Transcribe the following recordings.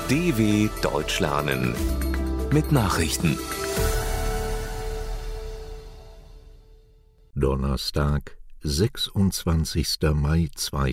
DW Deutsch lernen mit Nachrichten. Donnerstag, 26. Mai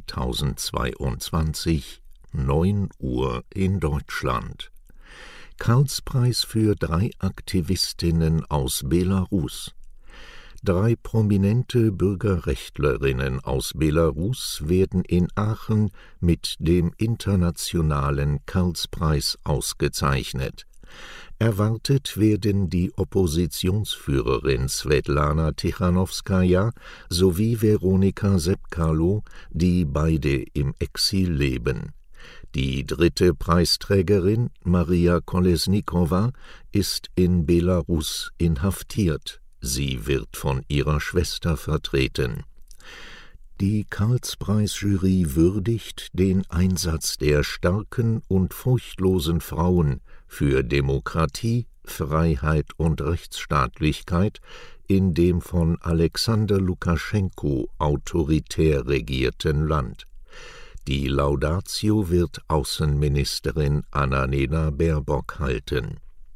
2022, 9 Uhr in Deutschland. Karlspreis für 3 Aktivistinnen aus Belarus. 3 prominente Bürgerrechtlerinnen aus Belarus werden in Aachen mit dem internationalen Karlspreis ausgezeichnet. Erwartet werden die Oppositionsführerin Svetlana Tichanowskaja sowie Veronika Sepkalo, die beide im Exil leben. Die 3. Preisträgerin, Maria Kolesnikova, ist in Belarus inhaftiert. Sie wird von ihrer Schwester vertreten. Die Karlspreis-Jury würdigt den Einsatz der starken und furchtlosen Frauen für Demokratie, Freiheit und Rechtsstaatlichkeit in dem von Alexander Lukaschenko autoritär regierten Land. Die Laudatio wird Außenministerin Annalena Baerbock halten.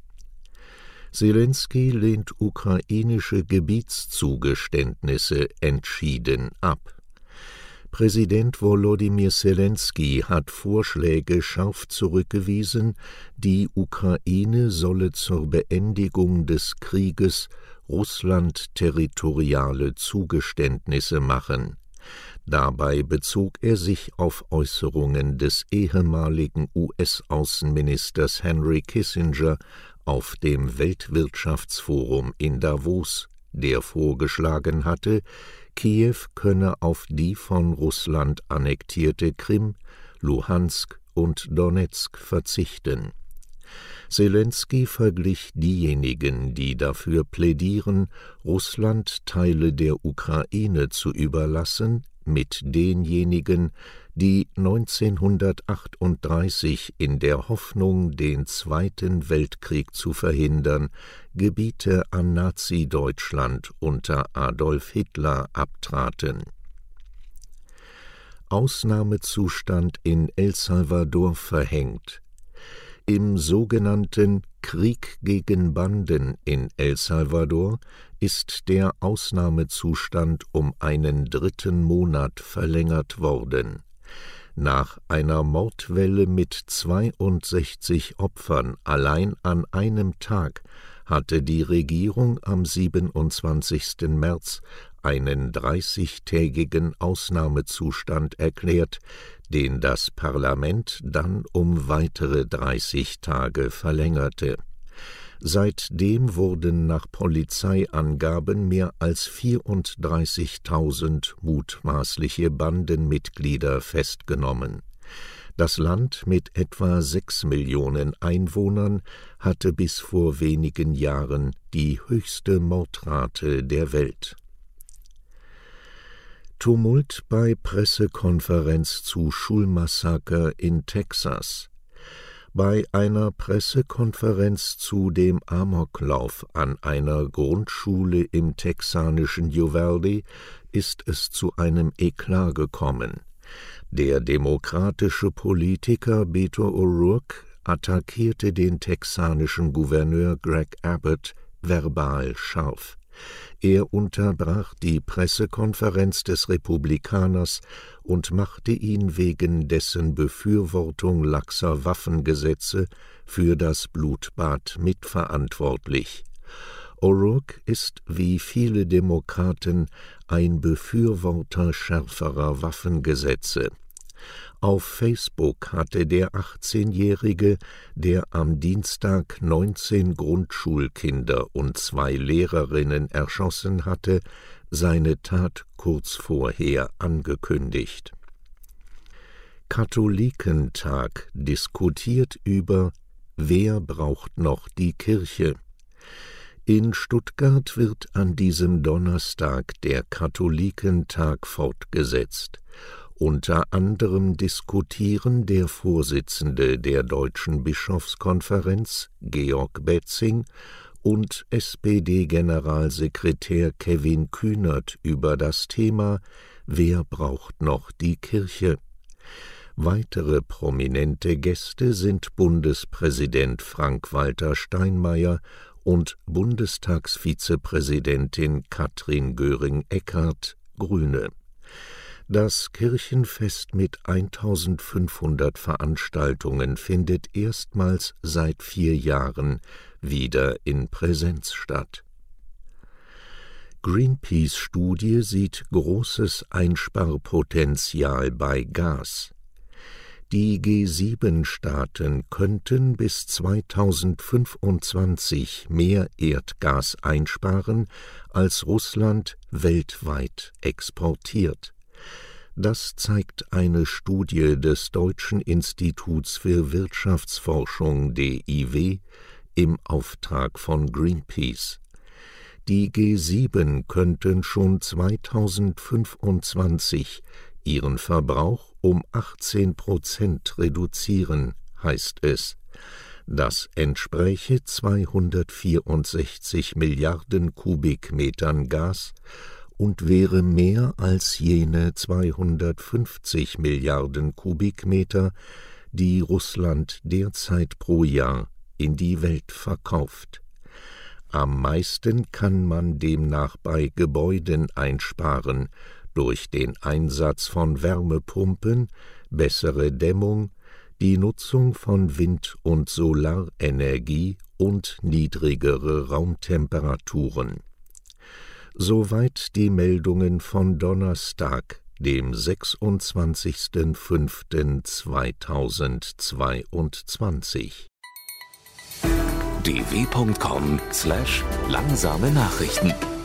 Selenskyj lehnt ukrainische Gebietszugeständnisse entschieden ab. Präsident Volodymyr Selenskyj hat Vorschläge scharf zurückgewiesen, die Ukraine solle zur Beendigung des Krieges Russland territoriale Zugeständnisse machen. Dabei bezog er sich auf Äußerungen des ehemaligen US-Außenministers Henry Kissinger auf dem Weltwirtschaftsforum in Davos, der vorgeschlagen hatte, Kiew könne auf die von Russland annektierte Krim, Luhansk und Donezk verzichten. Selenskyj verglich diejenigen, die dafür plädieren, Russland Teile der Ukraine zu überlassen, mit denjenigen, die 1938 in der Hoffnung, den Zweiten Weltkrieg zu verhindern, Gebiete an Nazi-Deutschland unter Adolf Hitler abtraten. Ausnahmezustand in El Salvador verhängt. Im sogenannten Krieg gegen Banden in El Salvador ist der Ausnahmezustand um einen 3. Monat verlängert worden. Nach einer Mordwelle mit 62 Opfern allein an einem Tag hatte die Regierung am 27. März einen 30-tägigen Ausnahmezustand erklärt, den das Parlament dann um weitere 30 Tage verlängerte. Seitdem wurden nach Polizeiangaben mehr als 34.000 mutmaßliche Bandenmitglieder festgenommen. Das Land mit etwa 6 Millionen Einwohnern hatte bis vor wenigen Jahren die höchste Mordrate der Welt. Tumult bei Pressekonferenz zu Schulmassaker in Texas. Bei einer Pressekonferenz zu dem Amoklauf an einer Grundschule im texanischen Uvalde ist es zu einem Eklat gekommen. Der demokratische Politiker Beto O'Rourke attackierte den texanischen Gouverneur Greg Abbott verbal scharf. Er unterbrach die Pressekonferenz des Republikaners und machte ihn wegen dessen Befürwortung laxer Waffengesetze für das Blutbad mitverantwortlich. O'Rourke ist wie viele Demokraten ein Befürworter schärferer Waffengesetze. Auf Facebook hatte der 18-Jährige, der am Dienstag 19 Grundschulkinder und 2 Lehrerinnen erschossen hatte, seine Tat kurz vorher angekündigt. Katholikentag diskutiert über »Wer braucht noch die Kirche?« In Stuttgart wird an diesem Donnerstag der Katholikentag fortgesetzt. Unter anderem diskutieren der Vorsitzende der Deutschen Bischofskonferenz, Georg Betzing, und SPD-Generalsekretär Kevin Kühnert über das Thema »Wer braucht noch die Kirche?«. Weitere prominente Gäste sind Bundespräsident Frank-Walter Steinmeier und Bundestagsvizepräsidentin Katrin Göring-Eckardt, Grüne. Das Kirchenfest mit 1500 Veranstaltungen findet erstmals seit 4 Jahren wieder in Präsenz statt. Greenpeace-Studie sieht großes Einsparpotenzial bei Gas. Die G7-Staaten könnten bis 2025 mehr Erdgas einsparen, als Russland weltweit exportiert. Das zeigt eine Studie des Deutschen Instituts für Wirtschaftsforschung (DIW) im Auftrag von Greenpeace. Die G7 könnten schon 2025 ihren Verbrauch um 18% reduzieren, heißt es. Das entspräche 264 Milliarden Kubikmetern Gas und wäre mehr als jene 250 Milliarden Kubikmeter, die Russland derzeit pro Jahr in die Welt verkauft. Am meisten kann man demnach bei Gebäuden einsparen, durch den Einsatz von Wärmepumpen, bessere Dämmung, die Nutzung von Wind- und Solarenergie und niedrigere Raumtemperaturen. Soweit die Meldungen von Donnerstag, dem 26.05.2022. dw.com/langsame Nachrichten